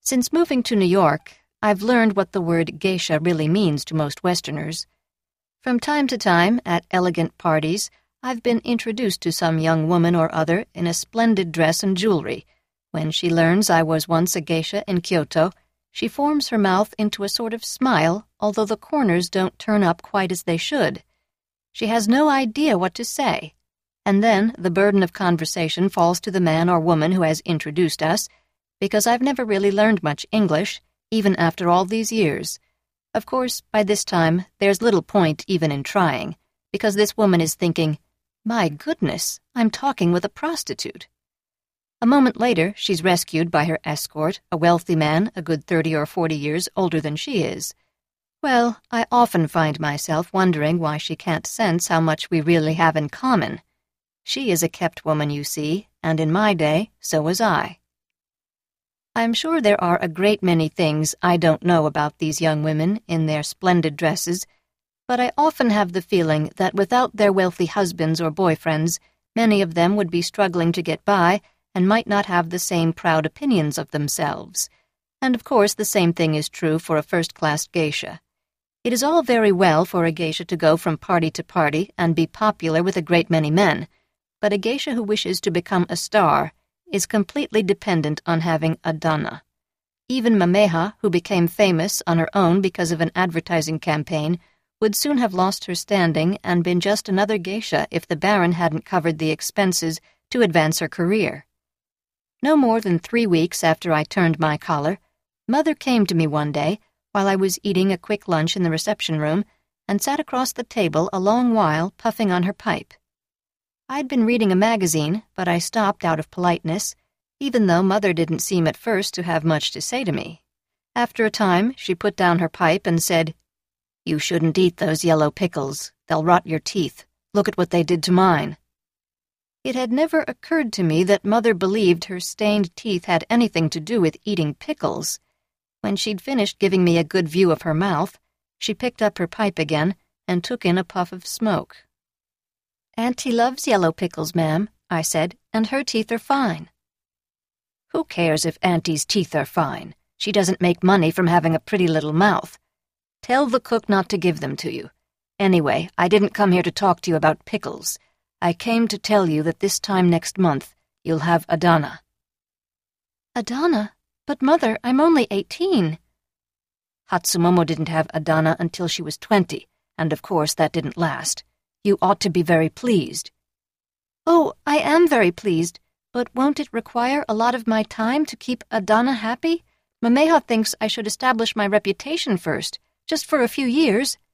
Since moving to New York, I've learned what the word geisha really means to most Westerners. From time to time, at elegant parties, I've been introduced to some young woman or other in a splendid dress and jewelry. When she learns I was once a geisha in Kyoto, she forms her mouth into a sort of smile, although the corners don't turn up quite as they should. She has no idea what to say, and then the burden of conversation falls to the man or woman who has introduced us, because I've never really learned much English, even after all these years. Of course, by this time, there's little point even in trying, because this woman is thinking, "My goodness, I'm talking with a prostitute." A moment later, she's rescued by her escort, a wealthy man a good 30 or 40 years older than she is. Well, I often find myself wondering why she can't sense how much we really have in common. She is a kept woman, you see, and in my day, so was I. I'm sure there are a great many things I don't know about these young women in their splendid dresses, but I often have the feeling that without their wealthy husbands or boyfriends, many of them would be struggling to get by and might not have the same proud opinions of themselves. And of course the same thing is true for a first-class geisha. It is all very well for a geisha to go from party to party and be popular with a great many men, but a geisha who wishes to become a star is completely dependent on having a dana. Even Mameha, who became famous on her own because of an advertising campaign, would soon have lost her standing and been just another geisha if the Baron hadn't covered the expenses to advance her career. No more than 3 weeks after I turned my collar, Mother came to me one day while I was eating a quick lunch in the reception room and sat across the table a long while puffing on her pipe. I'd been reading a magazine, but I stopped out of politeness, even though Mother didn't seem at first to have much to say to me. After a time, she put down her pipe and said, "You shouldn't eat those yellow pickles. They'll rot your teeth. Look at what they did to mine." It had never occurred to me that Mother believed her stained teeth had anything to do with eating pickles. When she'd finished giving me a good view of her mouth, she picked up her pipe again and took in a puff of smoke. "Auntie loves yellow pickles, ma'am," I said, "and her teeth are fine." "Who cares if Auntie's teeth are fine? She doesn't make money from having a pretty little mouth. Tell the cook not to give them to you. Anyway, I didn't come here to talk to you about pickles. I came to tell you that this time next month, you'll have a dana." "A dana? But, Mother, I'm only 18. "Hatsumomo didn't have a dana until she was 20, and of course that didn't last. You ought to be very pleased." "Oh, I am very pleased, but won't it require a lot of my time to keep a dana happy? Mameha thinks I should establish my reputation first, just for a few years."